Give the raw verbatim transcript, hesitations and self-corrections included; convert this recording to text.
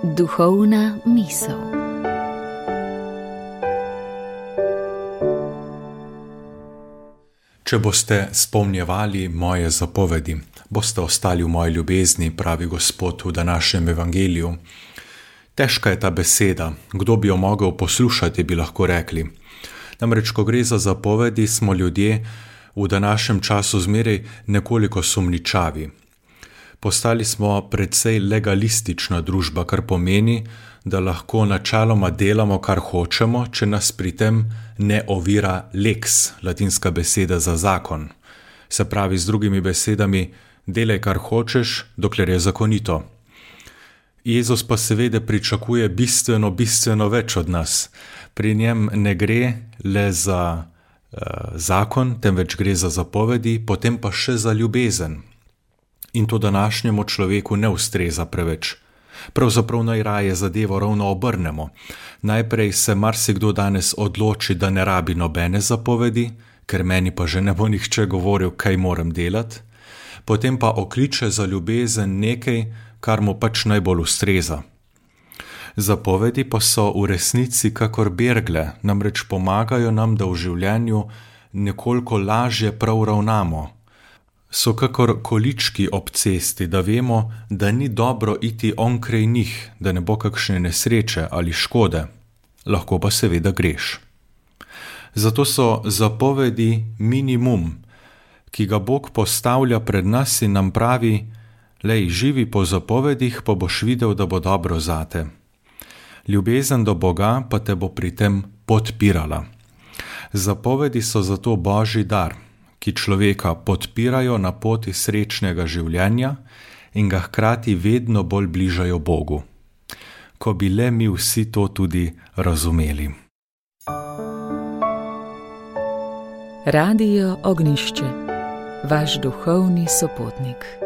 Duhovna misel. Če boste spomnjevali moje zapovedi, boste ostali v moji ljubezni, pravi Gospod v današnjem evangeliju. Težka je ta beseda, kdo bi jo mogel poslušati, bi lahko rekli. Namreč, ko gre za zapovedi, smo ljudje v današnjem času zmeraj nekoliko sumničavi. Postali smo precej legalistična družba, kar pomeni, da lahko načeloma delamo, kar hočemo, če nas pri tem ne ovira lex, latinska beseda za zakon. Se pravi, z drugimi besedami, delaj, kar hočeš, dokler je zakonito. Jezus pa seveda pričakuje bistveno, bistveno več od nas. Pri njem ne gre le za uh, zakon, temveč gre za zapovedi, potem pa še za ljubezen. In to današnjemu človeku ne ustreza preveč. Pravzaprav najraje zadevo ravno obrnemo. Najprej se marsikdo danes odloči, da ne rabi nobene zapovedi, ker meni pa že ne bo nihče govoril, kaj moram delati. Potem pa okliče za ljubezen nekaj, kar mu pač najbolj ustreza. Zapovedi pa so v resnici kakor bergle, namreč pomagajo nam, da v življenju nekoliko lažje prav ravnamo. So kakor količki ob cesti, da vemo, da ni dobro iti onkraj njih, da ne bo kakšne nesreče ali škode. Lahko pa seveda greš. Zato so zapovedi minimum, ki ga Bog postavlja pred nas in nam pravi: lej, živi po zapovedih, pa boš videl, da bo dobro zate. Ljubezen do Boga pa te bo pri tem podpirala. Zapovedi so zato Božji dar, ki človeka podpirajo na poti srečnega življenja in ga hkrati vedno bolj bližajo Bogu. Ko bi le mi vsi to tudi razumeli. Radio Ognjišče, vaš duhovni sopotnik.